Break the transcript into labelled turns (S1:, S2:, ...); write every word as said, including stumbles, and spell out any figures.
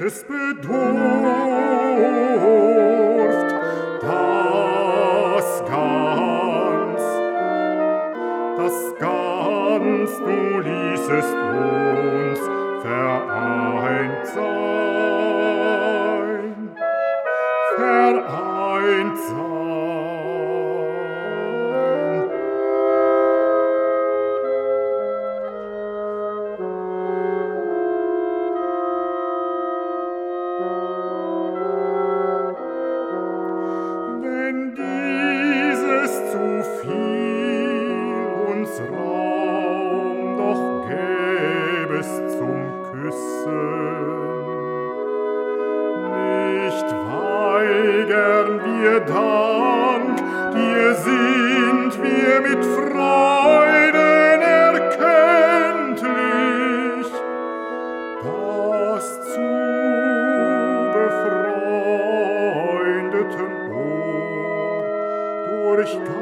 S1: es bedurft, das ganz, das ganz du ließest uns vereint sein, vereint sein. Wenn dieses zu viel uns Raum noch gäbest zum Küssen, nicht weigern wir Dank, dir sind wir mit Freuden erkenntlich, dass zu befreundeten Ohr durch